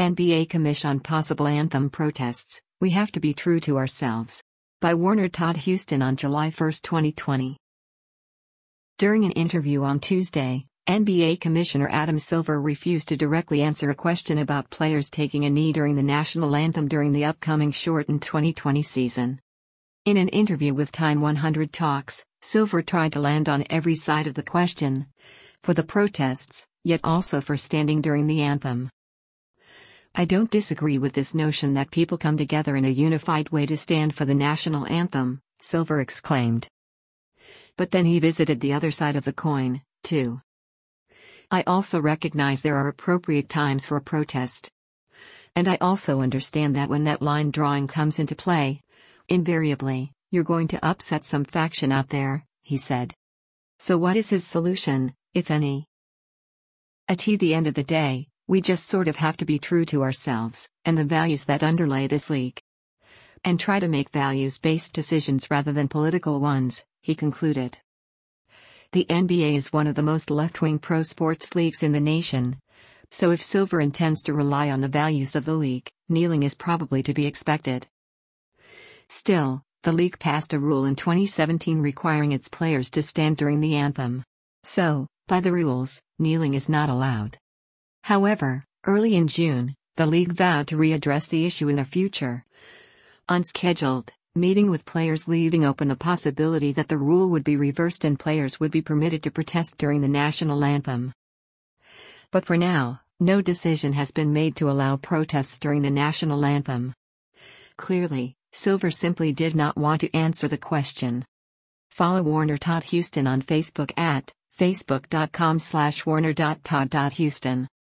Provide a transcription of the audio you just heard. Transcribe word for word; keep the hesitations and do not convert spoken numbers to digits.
N B A Commission on Possible Anthem Protests, We Have to Be True to Ourselves. By Warner Todd Houston on July first, twenty twenty. During an interview on Tuesday, N B A Commissioner Adam Silver refused to directly answer a question about players taking a knee during the national anthem during the upcoming shortened twenty twenty season. In an interview with Time one hundred Talks, Silver tried to land on every side of the question, for the protests, yet also for standing during the anthem. "I don't disagree with this notion that people come together in a unified way to stand for the national anthem," Silver exclaimed. But then he visited the other side of the coin, too. "I also recognize there are appropriate times for a protest. And I also understand that when that line drawing comes into play, invariably, you're going to upset some faction out there," he said. So what is his solution, if any? At the end of the day, we just sort of have to be true to ourselves, and the values that underlay this league. And try to make values-based decisions rather than political ones, he concluded. The N B A is one of the most left-wing pro-sports leagues in the nation. So if Silver intends to rely on the values of the league, kneeling is probably to be expected. Still, the league passed a rule in twenty seventeen requiring its players to stand during the anthem. So, by the rules, kneeling is not allowed. However, early in June, the league vowed to readdress the issue in a future, unscheduled meeting with players, leaving open the possibility that the rule would be reversed and players would be permitted to protest during the national anthem. But for now, no decision has been made to allow protests during the national anthem. Clearly, Silver simply did not want to answer the question. Follow Warner Todd Houston on Facebook at facebook dot com slash warner dot todd dot houston.